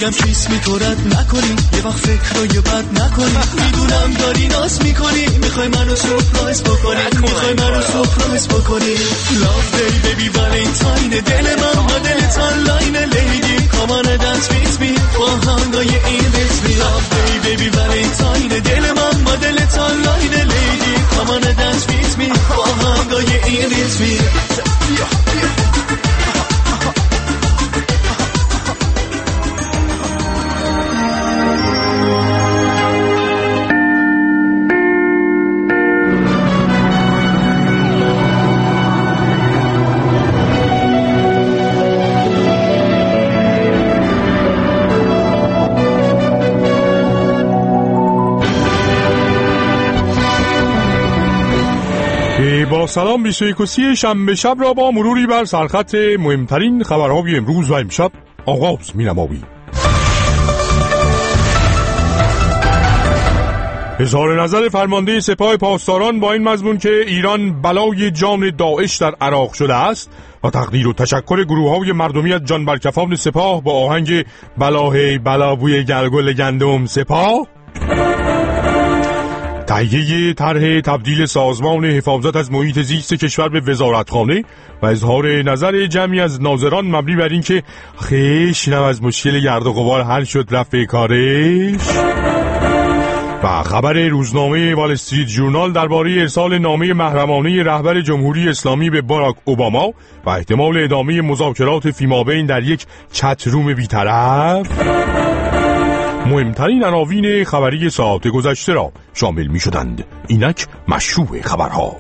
میگم کیس تو رد نکنی، یه وقت فکر رو یه بد نکنی. میدونم داری ناز میکنی، میخوای منو سورپرایز بکنی، میخوای منو سورپرایز بکنی. Love day baby valentine، دل من با دلت آنلاین. Lady come on dance with me، با هنگای این ریتمی. Love day baby valentine، دل من با دلت آنلاین. Lady come on dance with me، با هنگای این ریتمی. با سلام 21 شنبه شب را با مروری بر سرخط مهمترین خبرهای امروز و امشب آغاز می‌نماییم. اظهار نظر فرمانده سپاه پاسداران با این مضمون که ایران بلای جان داعش در عراق شده است و تقدیر و تشکر گروه‌های مردمی از جان برکفان سپاه با آهنگ بلاهی بلابوی گلگل گندم سپاه. تهیه طرح تبدیل سازمان حفاظت از محیط زیست کشور به وزارتخانه و اظهار نظر جمعی از ناظران مبنی بر این که خیشنم از مشکل گرد و غبار حل شد رفع کارش. و خبر روزنامه وال استریت ژورنال درباره ارسال نامه محرمانه رهبر جمهوری اسلامی به باراک اوباما و احتمال ادامه مذاکرات فیمابین در یک چت روم بی‌طرف. مهمترین عناوین خبری ساعت گذشته را شامل می شدند. اینک مشروع خبرها.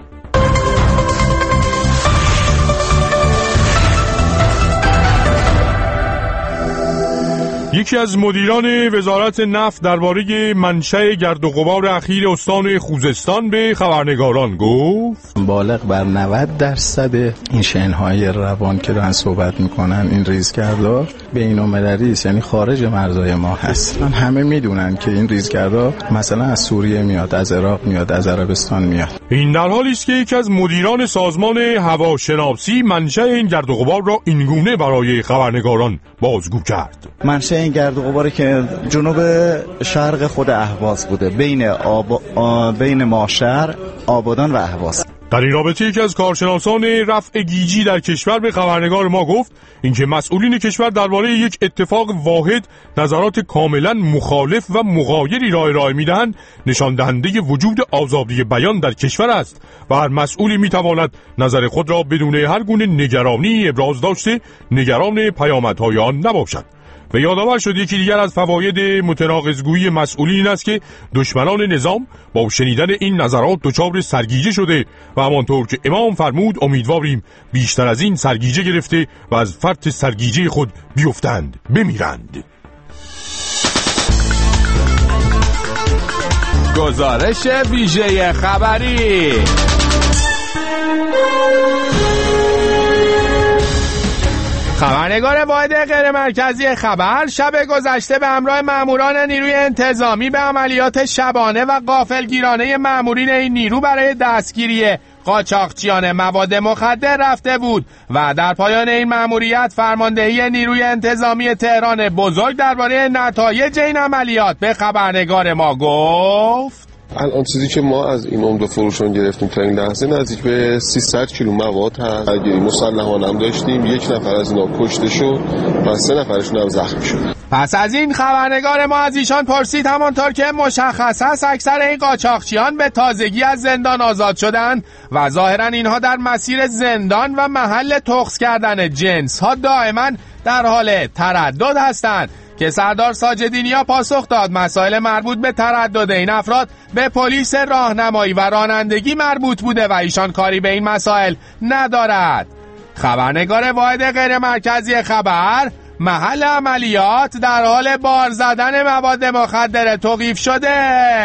یکی از مدیران وزارت نفت درباره منشأ گرد و غبار اخیر استان خوزستان به خبرنگاران گفت بالغ بر 90% این شنهای روان که دارن صحبت میکنن این ریزگردها بین‌المللی است، یعنی خارج مرزهای ما هست. همه میدونن که این ریزگردها مثلا از سوریه میاد، از عراق میاد، از عربستان میاد. این در حالی است که یکی از مدیران سازمان هواشناسی منشأ این گرد و غبار را اینگونه برای خبرنگاران بازگو کرد. منشأ این گرد و غباری که جنوب شرق خود اهواز بوده، بین ماشر، آبادان و اهواز. در این رابطه یکی از کارشناسان رفع گیجی در کشور به خبرنگار ما گفت اینکه مسئولین کشور درباره یک اتفاق واحد نظرات کاملا مخالف و مغایری را ارائه میدهند نشان دهنده وجود آزادی بیان در کشور است و هر مسئولی میتواند نظر خود را بدون هر گونه نگرانی ابراز داشته نگران پیامدهای آن نباشد. و یادآور شد یکی دیگر از فواید متناقض‌گویی مسئولین این است که دشمنان نظام با شنیدن این نظرات دچار سرگیجه شده و همانطور که امام فرمود امیدواریم بیشتر از این سرگیجه گرفته و از فرط سرگیجه خود بیفتند، بمیرند. گزارش ویژه خبری. خبرنگار واحد غیر مرکزی خبر شب گذشته به همراه ماموران نیروی انتظامی به عملیات شبانه و غافلگیرانه مامورین این نیرو برای دستگیری قاچاقچیان مواد مخدر رفته بود و در پایان این ماموریت فرماندهی نیروی انتظامی تهران بزرگ درباره نتایج این عملیات به خبرنگار ما گفت الان چیزی که ما از این عمده فروشان گرفتیم تا این لحظه نزدیک به 300 کیلو مواد هست. درگیری مسلحانه هم داشتیم، 1 نفر از اینا کشته شد و 3 نفرشون هم زخمی شد. پس از این خبرنگار ما از ایشان پرسید همانطور که مشخص است اکثر این قاچاقچیان به تازگی از زندان آزاد شدند و ظاهرا اینها در مسیر زندان و محل تخص کردن جنس ها دائما در حال تردد هستند که سردار ساجدینیا پاسخ داد مسائل مربوط به تردد این افراد به پلیس راهنمایی و رانندگی مربوط بوده و ایشان کاری به این مسائل ندارد. خبرنگار واحد غیر مرکزی خبر محل عملیات در حال بار زدن مواد مخدر توقیف شده.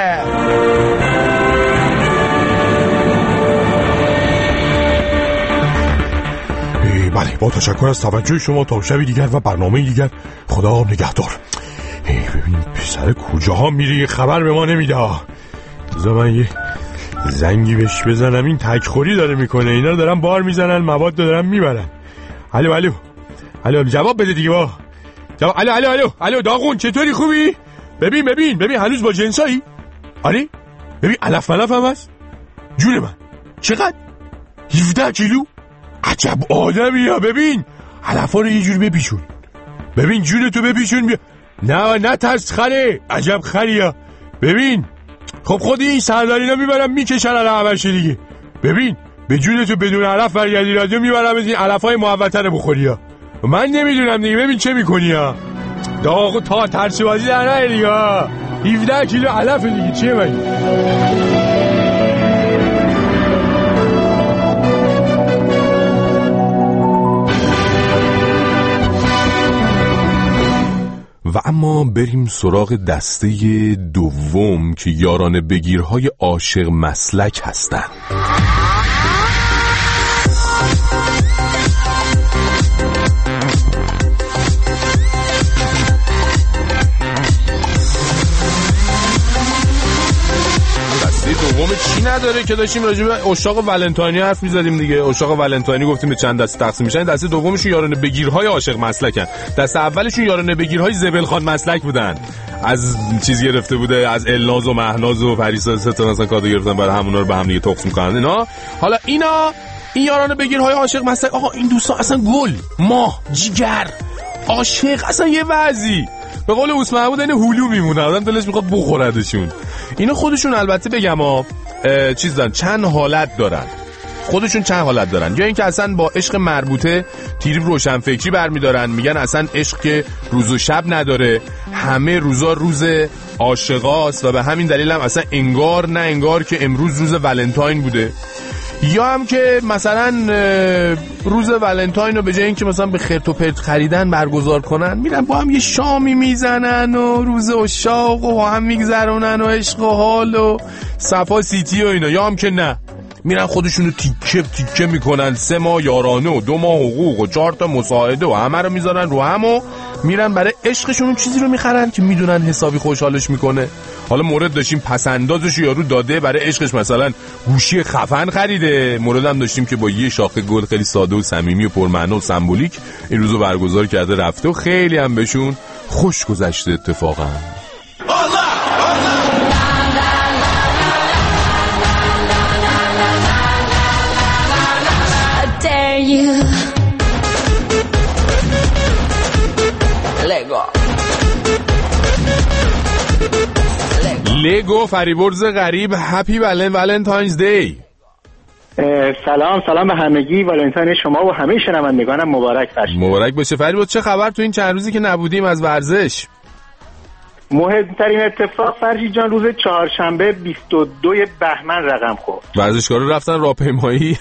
بله، با تشکر از توجه شما. تا شبی دیگر و برنامه دیگر، خدا نگهدار. ببین پسر کجاها میری خبر به ما نمیده. بذار من یه زنگی بهش بزنم، این تکخوری داره میکنه، اینا رو دارن بار میزنن، مواد دارن میبرن. الو جواب بده دیگه. با الو داغون چطوری خوبی؟ ببین هنوز با جنسایی؟ آره ببین علف هم هست. جون من چقدر؟ 17 کیلو؟ عجب آدمی ها. ببین علفا رو یه جور بپیچون. ببین جون تو بپیچون بیا. نه ترس خره. عجب خری ها. ببین خب خود این سردارینا میبرم میکشن علفش دیگه. ببین به جون تو بدون علف برگردی رادیو میبرم این علفای محوطه رو بخوری ها. من نمیدونم دیگه. ببین چه میکنی ها. داغو تا ترسی بازی در نه دیگه. 17 کیلو علف دیگه چیه مگه؟ و اما بریم سراغ دسته دوم که یاران بگیرهای عاشق مسلک هستن. دوم چی نداره که داشتیم راجع به عشاق ولنتاینی حرف می‌زدیم دیگه. عشاق ولنتاینی گفتیم به چند دسته تقسیم میشن. دسته دومشون یاران بگیرهای عاشق مسلکن. دسته اولشون یاران بگیرهای زبلخان مسلک بودن. از چیز گرفته بوده، از الناز و مهناز و پریسا ستون اصلا کادو گرفتن برای همونا رو به هم دیگه تقسیم می‌کنن اینا. حالا این یاران بگیرهای عاشق مسلک، آقا این دوستا اصلا گل، ماه، جیگر، عاشق، اصلا یه وضعی به قول اوس محمود این هلو میمونه، آدم دلش میخواد بخوردشون. اینا خودشون البته بگم چیز دارن، چند حالت دارن. یا اینکه اصلا با عشق مربوطه تیری روشنفکری برمیدارن، میگن اصلا عشق که روز و شب نداره، همه روزا روز عاشقاست و به همین دلیل هم اصلا انگار نه انگار که امروز روز ولنتاین بوده. یا هم که مثلا روز ولنتاین رو به جای اینکه مثلا به خرت و پرت خریدن برگزار کنن، میرن با هم یه شامی میزنن و روز عشاق و هم میگذرونن و عشق و حال و صفا سیتی و اینا. یا هم که نه، میرن خودشونو تیکه میکنن، 3 ماه یارانه و 2 ماه حقوق و 4 تا مساعده و همه رو میذارن رو هم و میرن برای عشقشون چیزی رو میخرن که میدونن حسابی خوشحالش میکنه. حالا مورد داشتیم پسندازش یارو داده برای عشقش مثلا گوشی خفن خریده، مورد هم داشتیم که با یه شاخه گل خیلی ساده و صمیمی و پرمعنا و سمبولیک این روزو برگزار کرده رفته و خیلی هم بهشون خوش گذشته اتفاقا. لگو فریبرز غریب هپی ولنتاینز دی. سلام به همگی. ولنتاین شما و همه شنوندگانم مبارک باشه. مبارک باشه. فریبرز چه خبر تو این چند روزی که نبودیم از ورزش؟ مهمترین اتفاق فرشید جان روز چهارشنبه 22 بهمن رقم خورد. ورزشکارا رفتن راهپیمایی.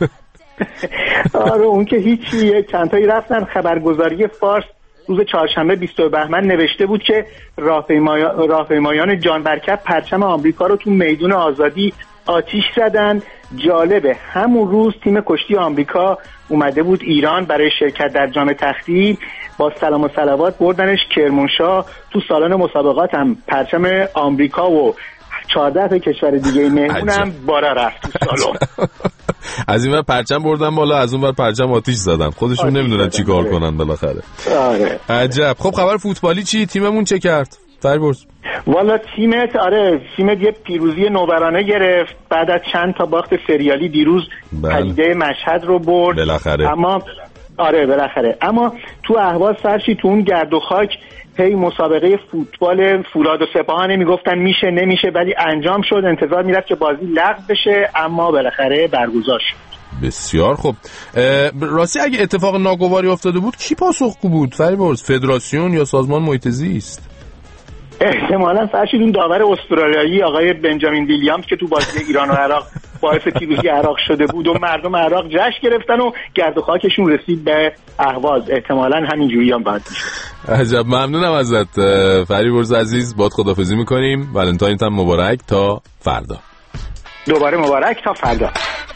آره اون که هیچی، چند تایی رفتن. خبرگزاری فارس روز چهارشنبه 22 بهمن نوشته بود که راهپیمایان جان برکت پرچم آمریکا رو تو میدون آزادی آتیش زدن. جالبه همون روز تیم کشتی آمریکا اومده بود ایران برای شرکت در جام تختی، با سلام و صلوات بردنش کرمانشاه. تو سالن مسابقات هم پرچم آمریکا و 14 تا کشور دیگه مهمون هم بالا رفت تو سالن. از این ور پرچم بردن بالا، از اون ور پرچم آتیش زدن. خودشون نمیدونن چی کار کنن بالاخره. آره. عجب. خب خبر فوتبالی چی؟ تیممون چه کرد؟ فریبرز. والا تیمت یه پیروزی نوبرانه گرفت بعد از چند تا باخت سریالی دیروز. پدیده مشهد رو برد بالاخره. بالاخره اما تو اهواز فرشی تو اون گرد و خاک هی مسابقه فوتبال فولاد و سپاهان میگفتن میشه نمیشه، ولی انجام شد. انتظار میرفت که بازی لغو بشه اما بالاخره برگزار شد. بسیار خوب. راستی اگه اتفاق ناگواری افتاده بود کی پاسخگو بود فریبرز؟ فدراسیون یا سازمان محیط زیست؟ احتمالاً فرشید اون داور استرالیایی آقای بنجامین ویلیامز که تو بازی ایران و عراق باعث پیروزی عراق شده بود و مردم عراق جشن گرفتن و گرد و خاکشون رسید به اهواز. احتمالاً همین جوری هم باید میشه. عجب. ممنونم ازت فریبرز عزیز. باد خداحافظی میکنیم. ولنتاینت هم مبارک تا فردا. دوباره مبارک تا فردا.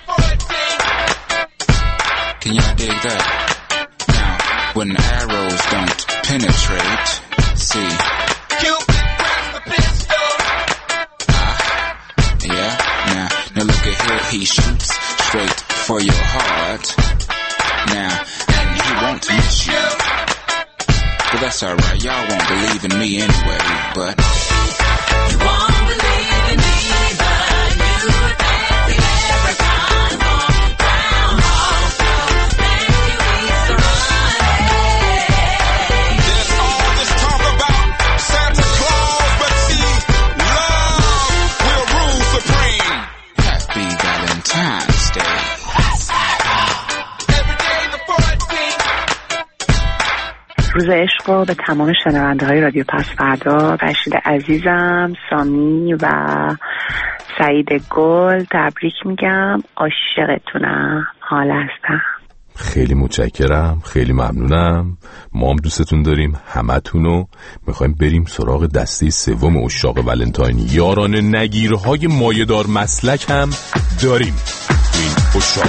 Can y'all dig that? Now, when the arrows don't penetrate, see. Cupid grabs the pistol. Yeah, now look at here, he shoots straight for your heart. Now, and he won't miss you. But that's It's alright, y'all won't believe in me anyway, but you won't believe in me, but you would fancy every time on Groundhog Show. Then you eat some honey. there's all this talk about Santa Claus, but see, love will rule supreme. Happy Valentine's Day. روز عشق رو به تمام شنونده‌های رادیو پس‌فردا، رشید عزیزم، سامی و سعید گل تبریک میگم. عاشقتونم. حال هستم. خیلی متشکرم، خیلی ممنونم. ما هم دوستتون داریم همتونو. میخوایم بریم سراغ دسته سوم عشاق ولنتاین. یاران نگیرهای مایه‌دار مسلک هم داریم تو این عشاق.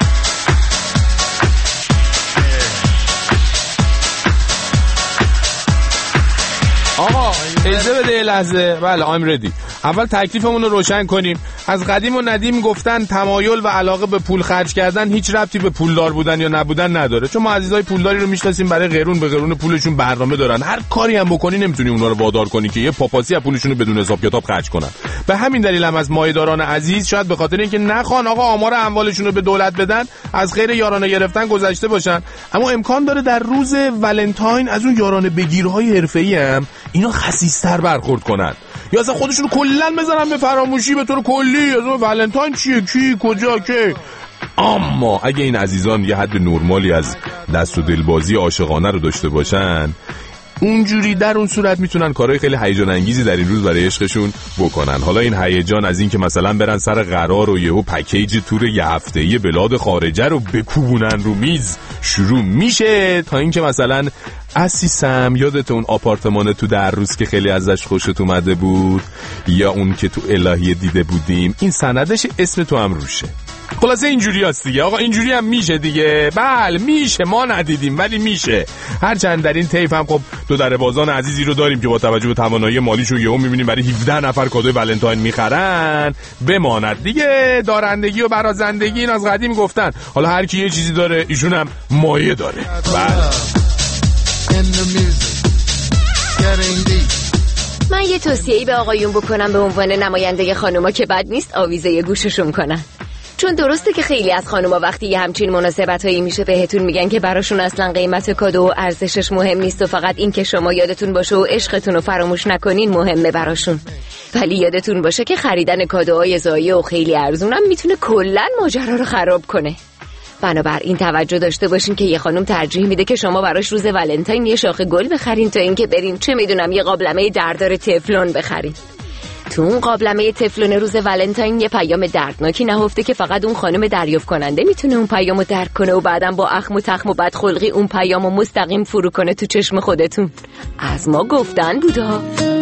آقا اجازه بده یه لحظه. بله I'm ready. اول تکلیفمون رو روشن کنیم. از قدیم و ندیم گفتن تمایل و علاقه به پول خرج کردن هیچ ربطی به پولدار بودن یا نبودن نداره، چون ما عزیزای پولداری رو میشناسیم برای قرون به قرون پولشون برنامه دارن. هر کاری هم بکنی نمیتونی اونا رو وادار کنی که یه پاپاسی از پولشون رو بدون حساب کتاب خرج کنن. به همین دلیل هم از مایه‌داران عزیز شاید به خاطر اینکه نخوان آقا آمار اموالشون رو به دولت بدن از خیر یارانه گرفتن گذشته باشن، اما امکان داره در روز ولنتاین از اون یارانه بگیرهای حرفه‌ای هم اینا خسیس‌تر برخورد کنن، یا اصلا خودشون کلا بزنن به فراموشی به طور کلی. از ولنتاین چیه، کی، کجا، کی. اما اگه این عزیزان یه حد نرمالی از دست و دلبازی عاشقانه رو داشته باشن، اونجوری در اون صورت میتونن کارهای خیلی هیجان انگیزی در این روز برای عشقشون بکنن. حالا این هیجان از این که مثلا برن سر قرار و یهو پکیج تور یه هفته‌ای بلاد خارجه رو بکوبونن رو میز شروع میشه، تا اینکه مثلا عزیزم یادت اون آپارتمان تو در روز که خیلی ازش خوشت اومده بود، یا اون که تو الهیه دیده بودیم، این سندش اسم تو هم روشه. خلاصه اینجوری هست دیگه آقا، اینجوری هم میشه دیگه. بله میشه، ما ندیدیم ولی میشه. هرچند در این طیف هم خب دو در بازان عزیزی رو داریم که با توجه به توانایی مالیشون یهو میبینیم برای 17 نفر کادوی ولنتاین میخرن. بماند دیگه، دارندگی و برازندگی این از قدیم گفتن. حالا هر کی یه چیزی داره ایشون هم مایه داره. بله من یه توصیه‌ای به آقایون بکنم به عنوان نماینده خانوما که بد نیست آویزه گوششون کنن، چون درسته که خیلی از خانوما وقتی یه همچین مناسبتایی میشه بهتون میگن که براشون اصلا قیمت کادو و ارزشش مهم نیست و فقط این که شما یادتون باشه و عشقتون رو فراموش نکنین مهمه براشون. ولی یادتون باشه که خریدن کادوهای ضایع و خیلی ارزون هم میتونه کلاً ماجرا رو خراب کنه. بنابراین توجه داشته باشین که یه خانم ترجیح میده که شما براش روز ولنتاین یه شاخه گل بخرین تا اینکه برین چه میدونم یه قابلمه دردار تفلون بخرین. تو اون قابلمه تفلون روز ولنتاین یه پیام دردناکی نهفته که فقط اون خانم دریافت کننده میتونه اون پیامو درک کنه و بعدم با اخم و تخم و بدخلقی اون پیامو مستقیم فرو کنه تو چشم خودتون. از ما گفتن بودا.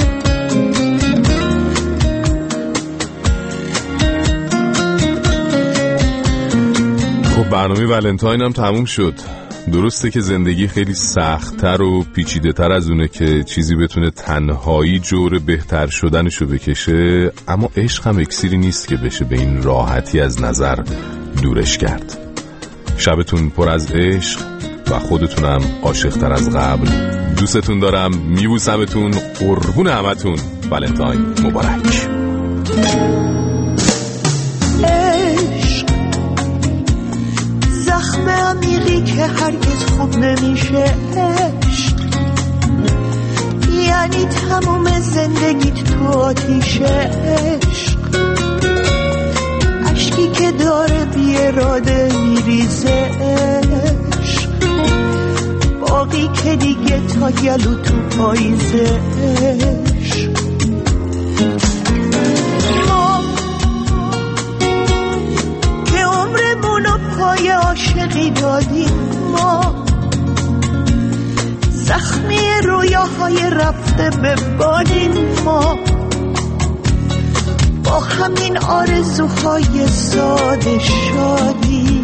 خب برنامه ولنتاین هم تموم شد. درسته که زندگی خیلی سخت‌تر و پیچیده‌تر از اونه که چیزی بتونه تنهایی جور بهتر شدنشو بکشه، اما عشق هم اکسیری نیست که بشه به این راحتی از نظر دورش کرد. شبتون پر از عشق و خودتونم عاشق‌تر از قبل. دوستتون دارم، میبوسمتون، قربون همتون. ولنتاین مبارک. زخم عمیقی که هرگز خوب نمیشه. عشق یعنی تموم زندگیت تو آتیشه. عشق عشقی که داره بی اراده میریزه. عشق باقی که دیگه تا گلو تو پاییزه. عشق ما که عمرمونو پای عاشقی دادیم، ما زخمی رویاهای رفته ببالیم، ما با همین آرزوهای ساده شادی.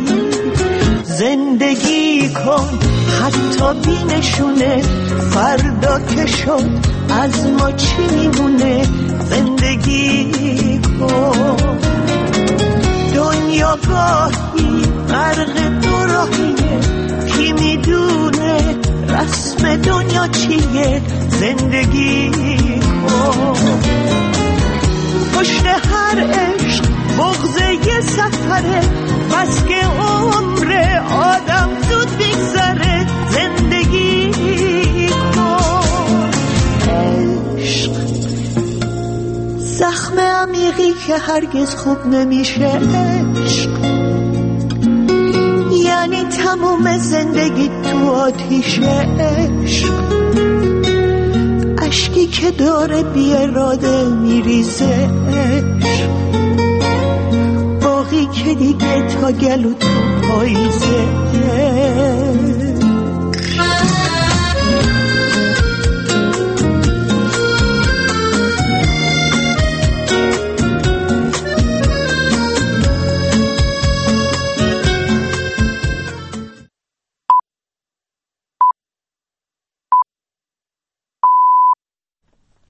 زندگی کن حتی بی نشونه، فردا که شد از ما چی میمونه. زندگی کن دنیا گاهی غرق دو راهیه، کی میدونه رسم دنیا چیه؟ زندگی کن پشت هر عشق بغض یه سفره، بس که عمر آدم زود میگذره. زندگی کن عشق زخم عمیقی که هرگز خوب نمیشه. عشق یعنی تموم زندگی تو آتیش. عشق اشکی که داره بی اراده میریزه. عشق باقی که دیگه تا گلو تو پاییزه.